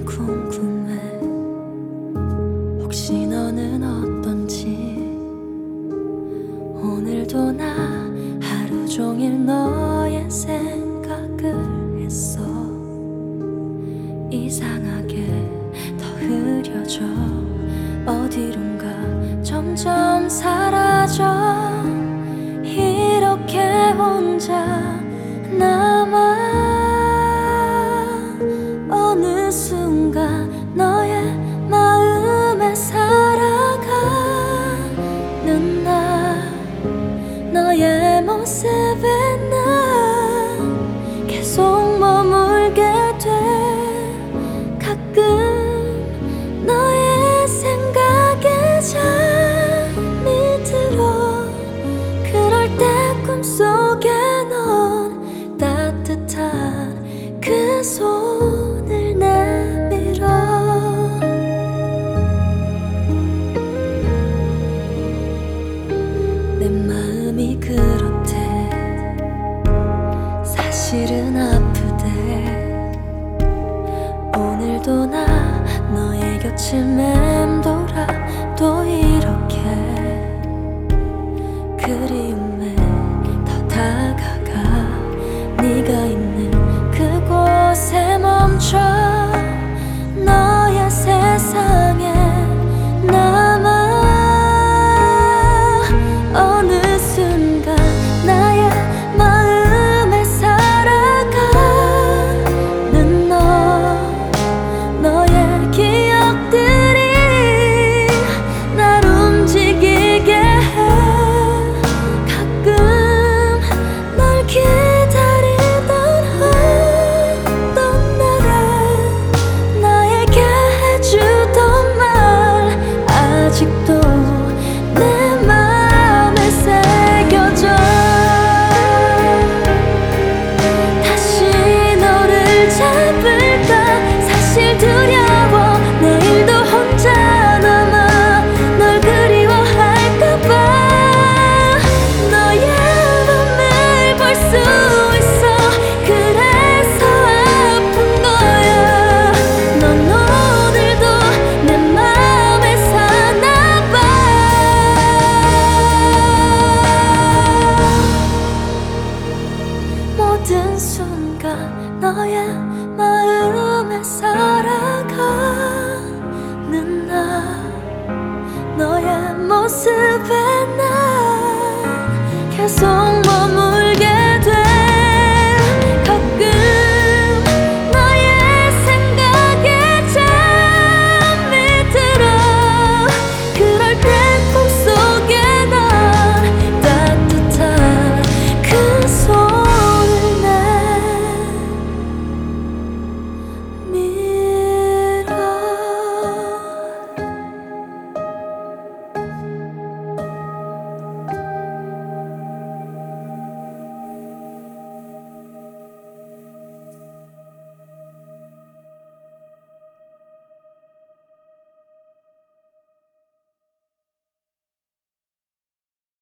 궁금해. 혹시 너는 어떤지. 오늘도 나 하루 종일 너의 생각을 했어. 이상하게 더 흐려져. 어디론가 점점 사라져. 이렇게 혼자 남아. 어느 순간 너의 마음에 살아가는 나. 너의 모습에 난 계속 머물게 돼. 가끔 너의 생각에 잠이 들어. 그럴 때 꿈속에 넌 따뜻한 그 손을 내밀어. 내 마음이 그렇대. 사실은 아프대. 오늘도 나 너의 곁을 맴돌아. 또 이렇게 그리